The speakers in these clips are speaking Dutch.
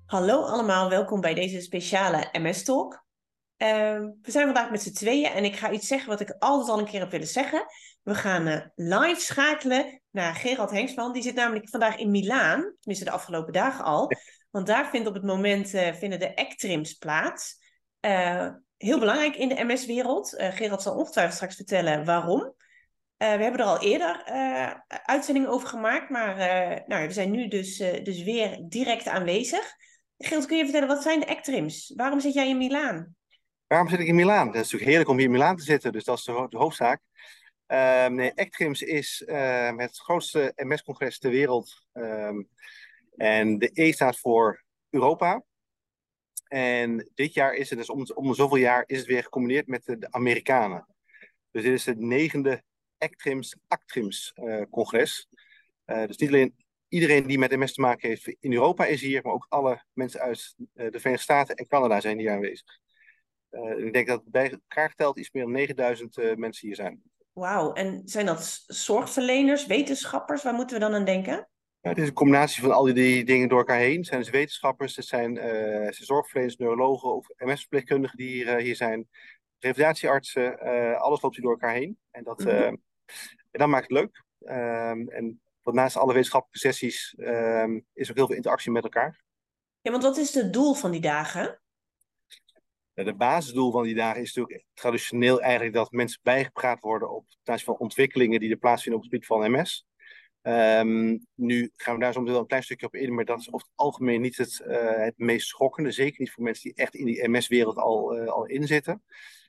Hallo allemaal, welkom bij deze speciale MS-talk. We zijn vandaag met z'n tweeën en ik ga iets zeggen wat ik altijd al een keer heb willen zeggen. We gaan live schakelen naar Gerald Hengsman. Die zit namelijk vandaag in Milaan, tenminste de afgelopen dagen al. Want daar vindt op het moment vinden de ECTRIMS plaats. Heel belangrijk in de MS-wereld. Gerald zal ongetwijfeld straks vertellen waarom. We hebben er al eerder uitzendingen over gemaakt, maar we zijn nu dus weer direct aanwezig. Gilt, kun je vertellen, wat zijn de ECTRIMS? Waarom zit jij in Milaan? Waarom zit ik in Milaan? Het is natuurlijk heerlijk om hier in Milaan te zitten, dus dat is de hoofdzaak. Nee, ECTRIMS is het grootste MS-congres ter wereld. En de E staat voor Europa. En dit jaar is het dus om de zoveel jaar is het weer gecombineerd met de Amerikanen. Dus dit is het negende ECTRIMS-ACTRIMS-congres. Dus niet alleen iedereen die met MS te maken heeft in Europa is hier, maar ook alle mensen uit de Verenigde Staten en Canada zijn hier aanwezig. Ik denk dat bij elkaar geteld iets meer dan 9000 mensen hier zijn. Wauw, en zijn dat zorgverleners, wetenschappers? Waar moeten we dan aan denken? Ja, het is een combinatie van al die dingen door elkaar heen. Het zijn dus wetenschappers, het zijn zorgverleners, neurologen of MS-verpleegkundigen die hier zijn. Revalidatieartsen, alles loopt hier door elkaar heen. Mhm. En dat maakt het leuk. En want naast alle wetenschappelijke sessies is ook heel veel interactie met elkaar. Ja, want wat is het doel van die dagen? De basisdoel van die dagen is natuurlijk traditioneel eigenlijk dat mensen bijgepraat worden op basis van ontwikkelingen die er plaatsvinden op het gebied van MS. Nu gaan we daar zo meteen wel een klein stukje op in, maar dat is over het algemeen niet het meest schokkende. Zeker niet voor mensen die echt in die MS-wereld al in zitten.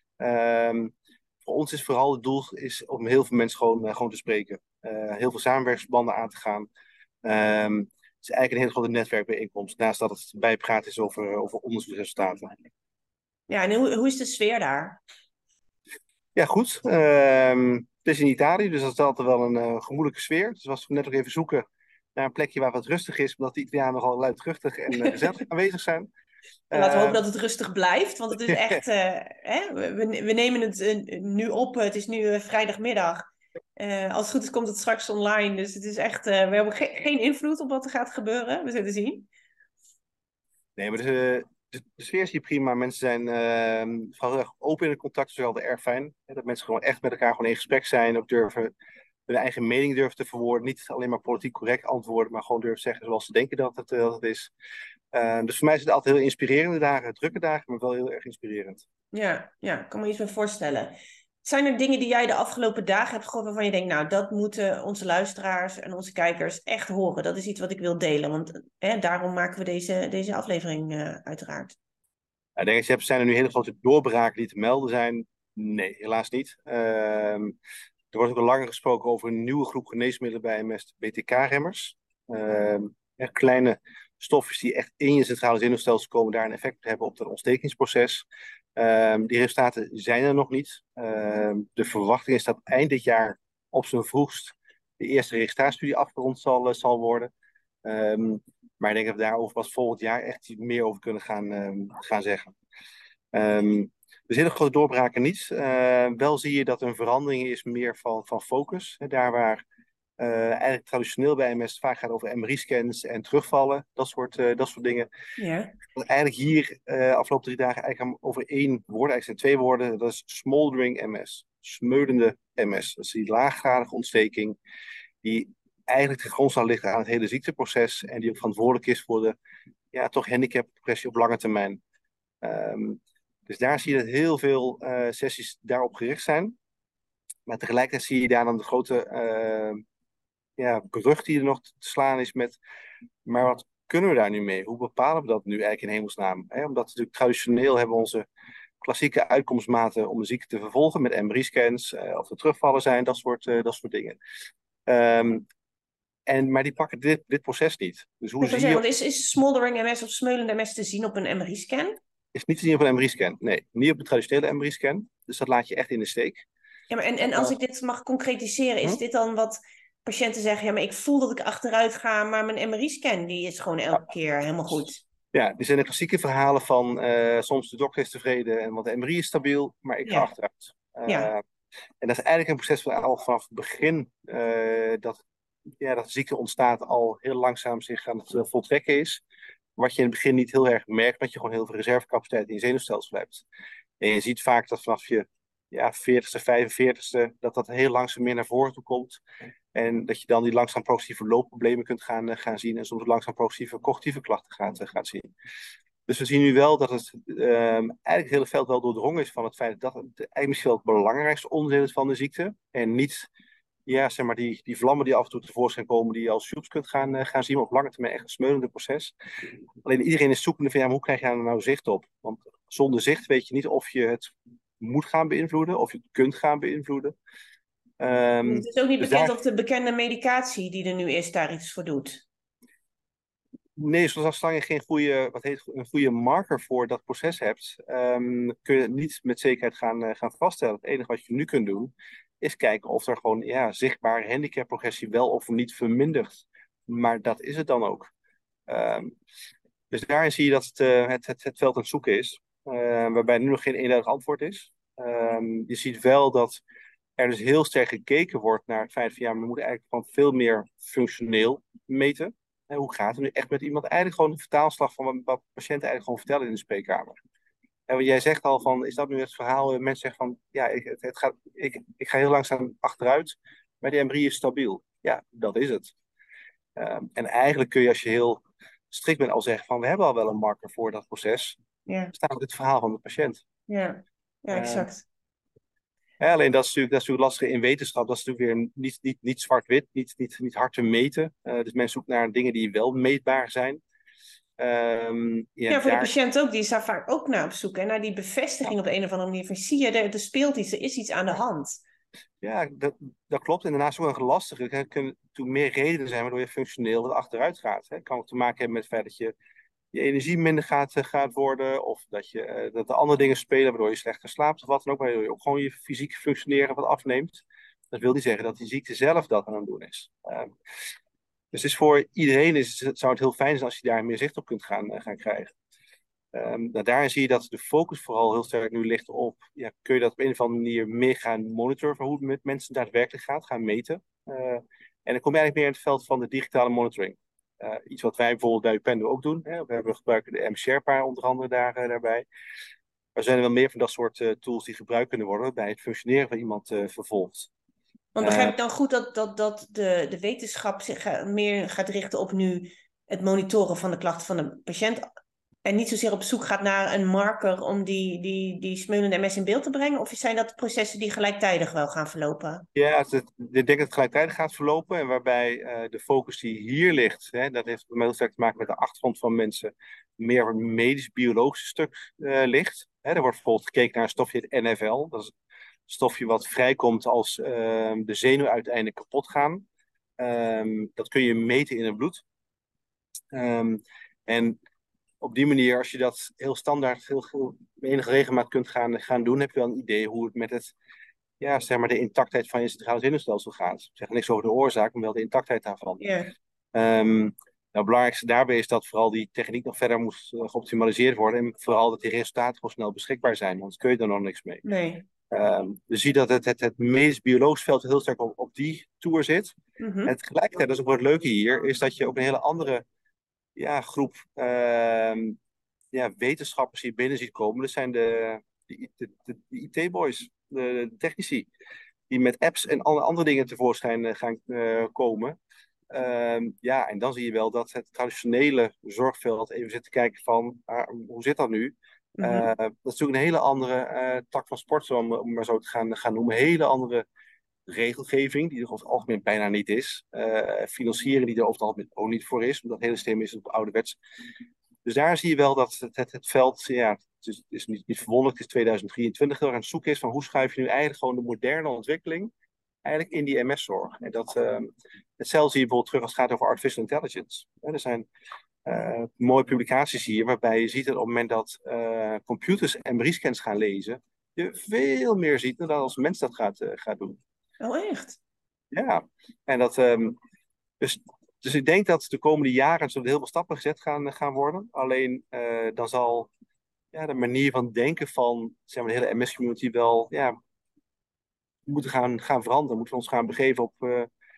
Voor ons is vooral het doel is om heel veel mensen gewoon te spreken. Heel veel samenwerkingsverbanden aan te gaan. Het is eigenlijk een hele grote netwerkbijeenkomst, naast dat het bijpraat is over onderzoeksresultaten. Ja, en hoe is de sfeer daar? Ja, goed. Het is in Italië, dus dat is altijd wel een gemoedelijke sfeer. Dus was net ook even zoeken naar een plekje waar wat rustig is, omdat de Italianen nogal luidruchtig en gezellig aanwezig zijn. En laten we hopen Ehm, dat het rustig blijft, want het is echt, hè, we nemen het nu op. Het is nu vrijdagmiddag. Als het goed is, komt het straks online. Dus het is echt, we hebben geen invloed op wat er gaat gebeuren. We zullen zien. nee, maar de sfeer is hier prima. Mensen zijn vooral heel erg open in het contact, dat is wel erg fijn. Hè, dat mensen gewoon echt met elkaar gewoon in gesprek zijn, ook durven hun eigen mening durven te verwoorden. Niet alleen maar politiek correct antwoorden, maar gewoon durven zeggen zoals ze denken dat het is. Dus voor mij is het altijd heel inspirerende dagen, drukke dagen, maar wel heel erg inspirerend. Ja, ik kan me iets meer voorstellen. Zijn er dingen die jij de afgelopen dagen hebt gehoord waarvan je denkt, nou, dat moeten onze luisteraars en onze kijkers echt horen. Dat is iets wat ik wil delen, want daarom maken we deze aflevering uiteraard. Ik denk, zijn er nu hele grote doorbraken die te melden zijn? Nee, helaas niet. Er wordt ook al langer gesproken over een nieuwe groep geneesmiddelen bij MS, BTK-remmers. Echt kleine stofjes die echt in je centrale zenuwstelsel komen, daar een effect hebben op het ontstekingsproces. Die resultaten zijn er nog niet. De verwachting is dat eind dit jaar op zijn vroegst de eerste registratiestudie afgerond zal worden. Maar ik denk dat we daarover pas volgend jaar echt iets meer over kunnen gaan zeggen. Dus hele grote doorbraken niet. Wel zie je dat er een verandering is meer van focus. Daar waar eigenlijk traditioneel bij MS vaak gaat over MRI-scans en terugvallen, dat soort dingen. Ja. Eigenlijk hier afgelopen 3 dagen eigenlijk over één woord, eigenlijk zijn 2 woorden. Dat is smoldering MS, smeulende MS. Dat is die laaggradige ontsteking die eigenlijk ten grondslag ligt aan het hele ziekteproces en die ook verantwoordelijk is voor de toch handicapprogressie op lange termijn. Dus daar zie je dat heel veel sessies daarop gericht zijn. Maar tegelijkertijd zie je daar dan de grote brug die er nog te slaan is met, maar wat kunnen we daar nu mee? Hoe bepalen we dat nu eigenlijk in hemelsnaam? Omdat natuurlijk traditioneel hebben we onze klassieke uitkomstmaten om de ziekte te vervolgen met MRI-scans, of er terugvallen zijn, dat soort dingen. Maar die pakken dit proces niet. Dus hoe Ik wil zie zeggen, je, want is smoldering MS of smeulende MS te zien op een MRI-scan? is niet te zien op een MRI-scan. Nee, niet op de traditionele MRI-scan. Dus dat laat je echt in de steek. Ja, maar en als Uh, ik dit mag concretiseren, is hm? dit dan wat patiënten zeggen, ja, maar ik voel dat ik achteruit ga, maar mijn MRI-scan die is gewoon elke keer helemaal goed. Ja, die zijn de klassieke verhalen van soms de dokter is tevreden en want de MRI is stabiel, maar ik ga Ja, achteruit. ja, En dat is eigenlijk een proces van al vanaf het begin dat de ziekte ontstaat al heel langzaam zich aan het voltrekken is. wat je in het begin niet heel erg merkt, dat je gewoon heel veel reservecapaciteit in je zenuwstelsel hebt. En je ziet vaak dat vanaf je 40ste, 45ste, dat heel langzaam meer naar voren toe komt. En dat je dan die langzaam progressieve loopproblemen kunt gaan zien. En soms langzaam progressieve cognitieve klachten gaat zien. Dus we zien nu wel dat het eigenlijk het hele veld wel doordrongen is van het feit dat het eigenlijk misschien wel het belangrijkste onderdeel is van de ziekte. En niet zeg maar die vlammen die af en toe tevoorschijn komen, die je als soeps kunt gaan zien, maar op lange termijn echt een smeulende proces. Alleen iedereen is zoekende van hoe krijg je daar nou zicht op? Want zonder zicht weet je niet of je het moet gaan beïnvloeden, of je het kunt gaan beïnvloeden. Het is ook niet Dus bekend of de bekende medicatie die er nu is daar iets voor doet. Nee, zoals je geen een goede marker voor dat proces hebt, kun je het niet met zekerheid gaan vaststellen. Het enige wat je nu kunt doen, is kijken of er gewoon zichtbare handicapprogressie wel of niet vermindert. Maar dat is het dan ook. Dus daarin zie je dat het veld aan het zoeken is, waarbij nu nog geen eenduidig antwoord is. Je ziet wel dat er dus heel sterk gekeken wordt naar het feit van we moeten eigenlijk gewoon veel meer functioneel meten. Hoe gaat het nu echt met iemand? Eigenlijk gewoon de vertaalslag van wat patiënten eigenlijk gewoon vertellen in de spreekkamer. En wat jij zegt al van, is dat nu het verhaal? Mensen zeggen van, ik ga heel langzaam achteruit, maar die embryo is stabiel. Ja, dat is het. En eigenlijk kun je, als je heel strikt bent, al zeggen van, we hebben al wel een marker voor dat proces. Ja, Staat op het verhaal van de patiënt. ja, exact. Alleen dat is natuurlijk lastig in wetenschap. Dat is natuurlijk weer niet zwart-wit, niet hard te meten. Dus men zoekt naar dingen die wel meetbaar zijn. Ja, voor de patiënt ook. Die is daar vaak ook naar op zoek. En naar die bevestiging op de een of andere manier. Van zie je, er speelt iets, er is iets aan de hand. Ja, dat klopt. En daarnaast ook nog lastig. Er kunnen natuurlijk meer redenen zijn waardoor je functioneel wat achteruit gaat. Het kan ook te maken hebben met het feit dat je energie minder gaat worden. Of dat er andere dingen spelen waardoor je slechter slaapt of wat dan ook. Waardoor je ook gewoon je fysiek functioneren wat afneemt. Dat wil niet zeggen dat die ziekte zelf dat aan het doen is. Dus voor iedereen zou het heel fijn zijn als je daar meer zicht op kunt gaan krijgen. Daarin zie je dat de focus vooral heel sterk nu ligt op, kun je dat op een of andere manier meer gaan monitoren van hoe het met mensen daadwerkelijk gaat, gaan meten. En dan kom je eigenlijk meer in het veld van de digitale monitoring. Iets wat wij bijvoorbeeld bij UPenn ook doen. We gebruiken de M-Sherpa onder andere daarbij. Er zijn er wel meer van dat soort tools die gebruikt kunnen worden bij het functioneren van iemand vervolgt. Want begrijp ik dan goed dat de wetenschap zich meer gaat richten op nu het monitoren van de klachten van de patiënt en niet zozeer op zoek gaat naar een marker om die smeulende MS in beeld te brengen? Of zijn dat processen die gelijktijdig wel gaan verlopen? Ja, ik denk dat het gelijktijdig gaat verlopen. En waarbij de focus die hier ligt, dat heeft heel sterk te maken met de achtergrond van mensen, meer op het medisch-biologische stuk ligt. Er wordt bijvoorbeeld gekeken naar een stofje, het NFL. Dat is een stofje wat vrijkomt als de zenuwen uiteindelijk kapot gaan. Dat kun je meten in het bloed. En op die manier, als je dat heel standaard, met enige regelmaat kunt gaan doen, heb je wel een idee hoe het met zeg maar de intactheid van je centrale zenuwstelsel gaat. Ik zeg niks over de oorzaak, maar wel de intactheid daarvan. Ja. Het belangrijkste daarbij is dat vooral die techniek nog verder moet geoptimaliseerd worden. En vooral dat die resultaten gewoon snel beschikbaar zijn, want kun je er nog niks mee. Nee. Je ziet dat het medisch-biologisch veld heel sterk op die toer zit. Mhm. En tegelijkertijd, dat is ook het leuke hier, is dat je ook een hele andere groep wetenschappers hier binnen ziet komen. Dat zijn de IT-boys, de technici, die met apps en alle andere dingen tevoorschijn gaan komen. En dan zie je wel dat het traditionele zorgveld even zit te kijken van hoe zit dat nu? Mhm. Dat is natuurlijk een hele andere tak van sport, om maar zo te gaan noemen. Een hele andere regelgeving, die er over het algemeen bijna niet is. Financieren die er over het algemeen ook niet voor is, omdat het hele systeem is op ouderwets. Dus daar zie je wel dat het veld, het is niet verwonderlijk, het is 2023, heel erg aan het zoeken is van hoe schuif je nu eigenlijk gewoon de moderne ontwikkeling eigenlijk in die MS-zorg. En hetzelfde zie je bijvoorbeeld terug als het gaat over artificial intelligence. Er zijn mooie publicaties hier, waarbij je ziet dat op het moment dat computers MRI-scans gaan lezen, je veel meer ziet dan als een mens dat gaat doen. Oh, echt? Ja, en dus ik denk dat de komende jaren zullen heel veel stappen gezet gaan worden. Alleen dan zal de manier van denken van zeg maar, de hele MS-community wel moeten gaan veranderen. Moeten we ons gaan begeven op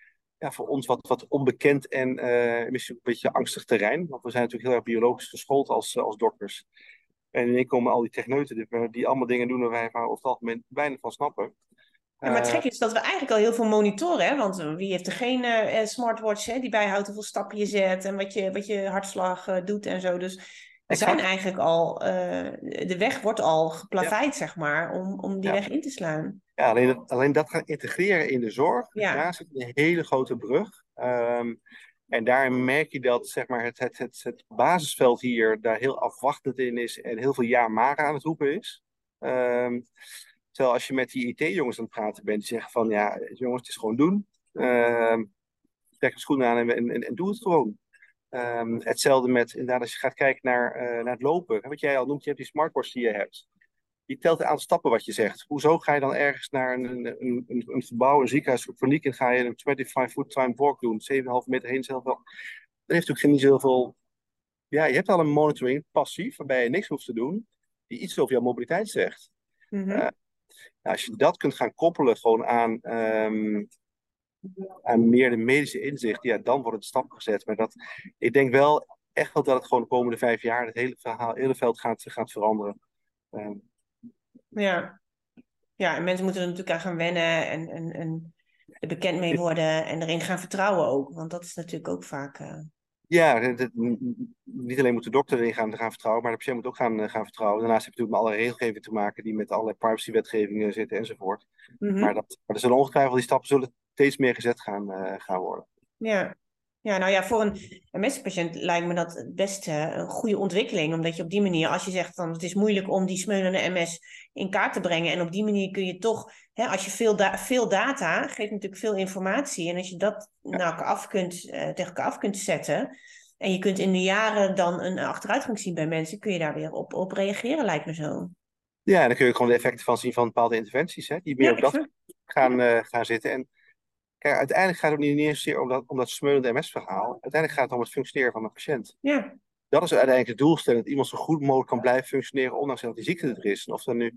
voor ons wat onbekend en misschien een beetje angstig terrein. Want we zijn natuurlijk heel erg biologisch geschoold als dokters. En ineens komen al die techneuten die allemaal dingen doen waar wij over het algemeen weinig van snappen. Ja, maar het gekke is dat we eigenlijk al heel veel monitoren, hè? Want wie heeft er geen smartwatch, hè, die bijhoudt hoeveel stappen je zet en wat je hartslag doet en zo. Dus we zijn Exact. eigenlijk al, de weg wordt al Ja. geplaveid, zeg maar, om die Ja. weg in te slaan. Ja, alleen dat gaan integreren in de zorg, Ja. daar zit een hele grote brug. En daarin merk je dat zeg maar, het basisveld hier daar heel afwachtend in is en heel veel ja maar aan het roepen is. Terwijl als je met die IT-jongens aan het praten bent, die zeggen van ja, jongens, het is gewoon doen. Trek de schoenen aan en doe het gewoon. Hetzelfde met inderdaad als je gaat kijken naar het lopen. Wat jij al noemt, je hebt die smartwatch die je hebt. Je telt het aantal stappen wat je zegt. Hoezo ga je dan ergens naar een gebouw, een ziekenhuis voor kliniek en ga je een 25-foot time walk doen, 7,5 meter heen zelf wel. Dat heeft natuurlijk niet zoveel. Ja, je hebt al een monitoring passief, waarbij je niks hoeft te doen, die iets over jouw mobiliteit zegt. Mhm. Als je dat kunt gaan koppelen gewoon aan meer de medische inzicht, ja, dan wordt het stap gezet. Maar ik denk wel echt wel dat het gewoon de komende 5 jaar het hele veld gaat veranderen. Ehm, Ja. Ja, en mensen moeten er natuurlijk aan gaan wennen en er bekend mee worden en erin gaan vertrouwen ook. Want dat is natuurlijk ook vaak. Ja, niet alleen moet de dokter erin gaan vertrouwen, maar de patiënt moet ook gaan vertrouwen. Daarnaast heb je natuurlijk met alle regelgeving te maken die met allerlei privacywetgevingen zitten enzovoort. Mhm. Maar er zullen ongetwijfeld die stappen zullen steeds meer gezet gaan worden. Ja. Ja, nou ja, voor een MS-patiënt lijkt me dat best een goede ontwikkeling. Omdat je op die manier, als je zegt van het is moeilijk om die smeulende MS in kaart te brengen. En op die manier kun je toch, hè, als je veel data, geeft natuurlijk veel informatie. En als je dat Ja. tegen elkaar af kunt zetten. En je kunt in de jaren dan een achteruitgang zien bij mensen, kun je daar weer op reageren, lijkt me zo. Ja, en dan kun je gewoon de effecten van zien van bepaalde interventies, hè, die meer Ja, op dat exact. gaan zitten. En kijk, uiteindelijk gaat het niet eens zozeer om dat smeulende MS-verhaal. Uiteindelijk gaat het om het functioneren van de patiënt. Ja, Dat is uiteindelijk de doelstelling, dat iemand zo goed mogelijk kan blijven functioneren, ondanks dat die ziekte er is. En, of dan nu,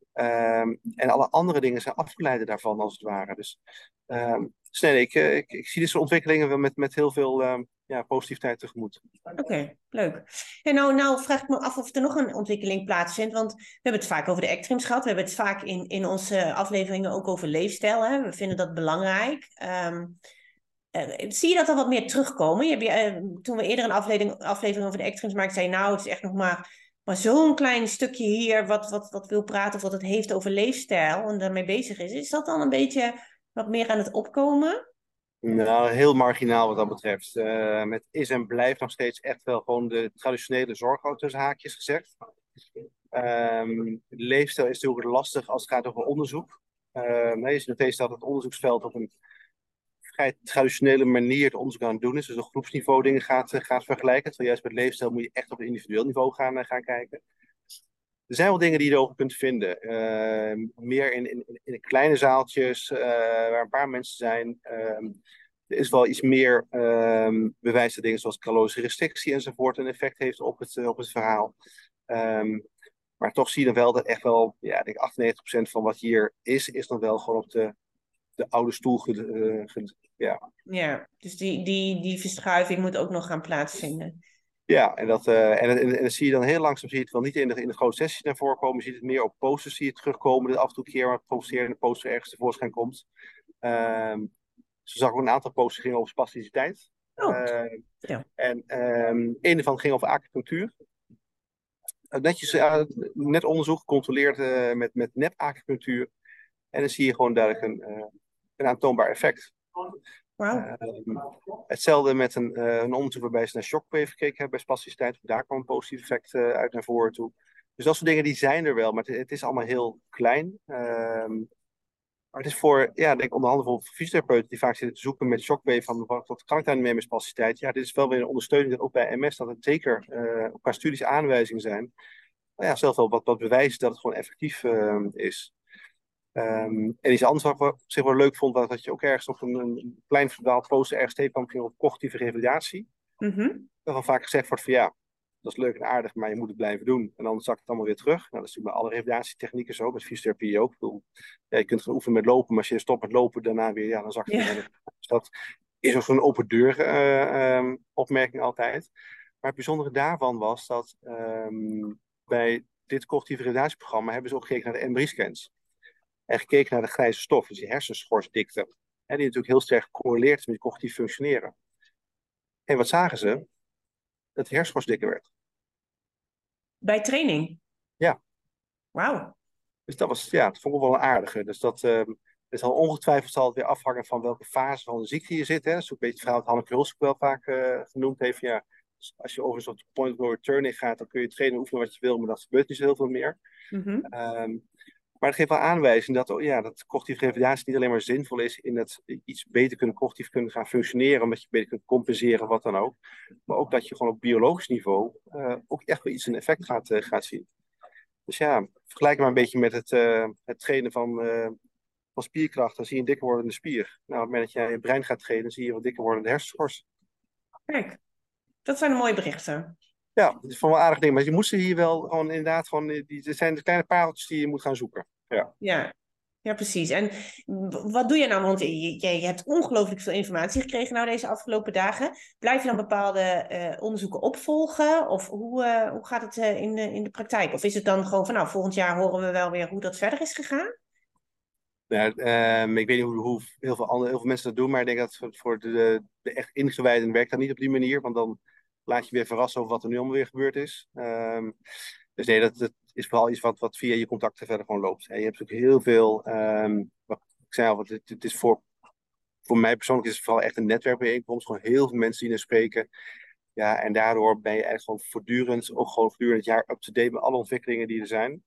en alle andere dingen zijn afgeleiden daarvan, als het ware. Dus nee, ik zie deze ontwikkelingen wel met heel veel positiviteit tegemoet. oké, leuk. En nou vraag ik me af of er nog een ontwikkeling plaatsvindt. Want we hebben het vaak over de ectrems gehad. We hebben het vaak in onze afleveringen ook over leefstijl. Hè? We vinden dat belangrijk. Zie je dat al wat meer terugkomen? Toen we eerder een aflevering over de ectrems maakten, zei je, nou, het is echt nog maar zo'n klein stukje hier wat wil praten of wat het heeft over leefstijl en daarmee bezig is. Is dat dan een beetje wat meer aan het opkomen? Nou, heel marginaal wat dat betreft. Met is en blijft nog steeds echt wel gewoon de traditionele zorg, ook tussen haakjes gezegd. Leefstijl is natuurlijk lastig als het gaat over onderzoek. Je ziet nog steeds dat het onderzoeksveld op een vrij traditionele manier het onderzoek aan het doen is. Dus op groepsniveau dingen gaat vergelijken. Terwijl juist met leefstijl moet je echt op een individueel niveau gaan kijken. Er zijn wel dingen die je erover kunt vinden. Meer in kleine zaaltjes waar een paar mensen zijn. Er is wel iets meer bewijs dat dingen zoals calorische restrictie enzovoort een effect heeft op het verhaal. Maar toch zie je dan wel dat echt wel, ja, ik denk 98% van wat hier is dan wel gewoon op de oude stoel. Ja. Ja, dus die verschuiving moet ook nog gaan plaatsvinden. Ja, en dat zie je dan heel langzaam, zie je het wel niet in de grote sessies naar voren komen. Je ziet het meer op posters zie je het terugkomen. Dat af en toe een keer waar het provocerende poster ergens tevoorschijn komt. Zo zag ik ook een aantal posters gingen over spasticiteit. Oh, ja. En een ervan ging over acupunctuur. Net onderzoek gecontroleerd met nep-acupunctuur. En dan zie je gewoon duidelijk een aantoonbaar effect. Wauw. Hetzelfde met een onderzoek waarbij ze naar shockwave gekeken hebben bij spasticiteit. Daar kwam een positief effect uit naar voren toe. Dus dat soort dingen die zijn er wel, maar het is allemaal heel klein. Maar het is voor, ja, denk ik onder andere voor fysiotherapeuten die vaak zitten te zoeken met shockwave van wat kan ik daar nu mee met spasticiteit. Ja, dit is wel weer een ondersteuning, ook bij MS, dat het zeker qua studies aanwijzingen zijn. Nou ja, zelfs wel wat bewijzen dat het gewoon effectief is. En iets anders wat ik op zich wel leuk vond, was dat je ook ergens op een klein verdwaald poster ergens tegenkwam ging op cognitieve revalidatie. Mhm. Waarvan vaak gezegd wordt van ja, dat is leuk en aardig, maar je moet het blijven doen. En dan zakt het allemaal weer terug. Nou, dat is natuurlijk bij alle revalidatietechnieken zo, met fysiotherapie ook. Ik bedoel, ja, je kunt gaan oefenen met lopen, maar als je stopt met lopen, daarna weer, ja, dan zakt het weer Ja. helemaal. Dus dat is ook zo'n open deur opmerking altijd. Maar het bijzondere daarvan was dat bij dit cognitieve revalidatieprogramma hebben ze ook gekeken naar de MRI-scans. En gekeken naar de grijze stof, dus die hersenschorsdikte. En die natuurlijk heel sterk gecorreleerd is met cognitief functioneren. En wat zagen ze? Dat de hersenschors dikker werd. Bij training? Ja. Wauw. Dus dat vond ik wel een aardige. Dus dat zal ongetwijfeld zal het weer afhangen van welke fase van de ziekte je zit. Hè. Dat is ook een beetje het verhaal dat Hanneke Hulst wel vaak genoemd heeft. Ja, dus als je over zo'n point of no return gaat, dan kun je trainen oefenen wat je wil, maar dat gebeurt niet zo heel veel meer. Mm-hmm. Maar het geeft wel aanwijzing dat cognitieve revalidatie niet alleen maar zinvol is in het iets beter cognitief kunnen gaan functioneren, omdat je beter kunt compenseren, wat dan ook. Maar ook dat je gewoon op biologisch niveau ook echt wel iets een effect gaat zien. Dus ja, vergelijk maar een beetje met het trainen van spierkracht. Dan zie je een dikker wordende spier. Nou, op het moment dat jij je brein gaat trainen, zie je wat dikker wordende hersenschors. Kijk, dat zijn de mooie berichten. Ja, dat is van wel aardig ding. Maar je moet ze hier wel gewoon inderdaad gewoon... Het zijn de kleine pareltjes die je moet gaan zoeken. Ja. Ja, precies. En wat doe je nou? Want je hebt ongelooflijk veel informatie gekregen nou deze afgelopen dagen. Blijf je dan bepaalde onderzoeken opvolgen? Of hoe gaat het in de praktijk? Of is het dan gewoon van nou, volgend jaar horen we wel weer hoe dat verder is gegaan? Ja, ik weet niet hoe heel veel mensen dat doen, maar ik denk dat voor de echt ingewijden werkt dat niet op die manier, want dan laat je weer verrassen over wat er nu allemaal weer gebeurd is. Dus nee, dat is vooral iets wat via je contacten verder gewoon loopt. En je hebt ook heel veel, wat ik zei al, het is voor mij persoonlijk is het vooral echt een netwerkbijeenkomst, gewoon heel veel mensen die er spreken. Ja, en daardoor ben je eigenlijk gewoon voortdurend het jaar up-to-date met alle ontwikkelingen die er zijn.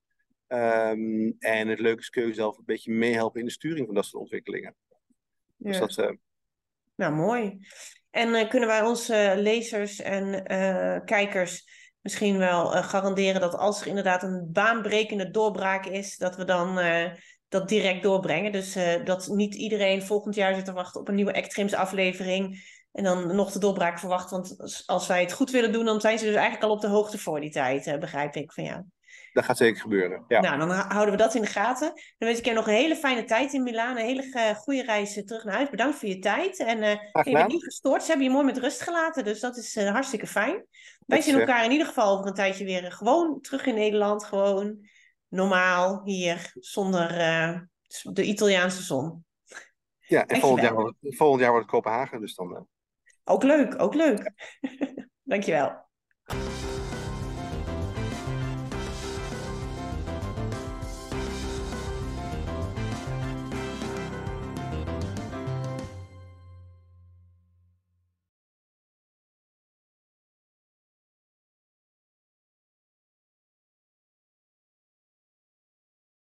En het leuke is, kun je zelf een beetje meehelpen in de sturing van dat soort ontwikkelingen. Dus Ja. dat, Nou, mooi. En kunnen wij onze lezers en kijkers misschien wel garanderen dat als er inderdaad een baanbrekende doorbraak is, dat we dan dat direct doorbrengen? Dus dat niet iedereen volgend jaar zit te wachten op een nieuwe Extremes aflevering en dan nog de doorbraak verwacht. Want als wij het goed willen doen, dan zijn ze dus eigenlijk al op de hoogte voor die tijd, begrijp ik van jou. dat gaat zeker gebeuren. Ja. Nou, dan houden we dat in de gaten. Dan wens ik je nog een hele fijne tijd in Milaan. Een hele goede reis terug naar huis. Bedankt voor je tijd. En Graag je bent gedaan. niet gestoord. Ze hebben je mooi met rust gelaten. Dus dat is hartstikke fijn. Wij Dat zien is, elkaar in ieder geval over een tijdje weer gewoon terug in Nederland. Gewoon normaal hier, zonder de Italiaanse zon. ja, en Dankjewel. volgend jaar wordt het Kopenhagen. Dus dan, Ook leuk, ook leuk. Dankjewel.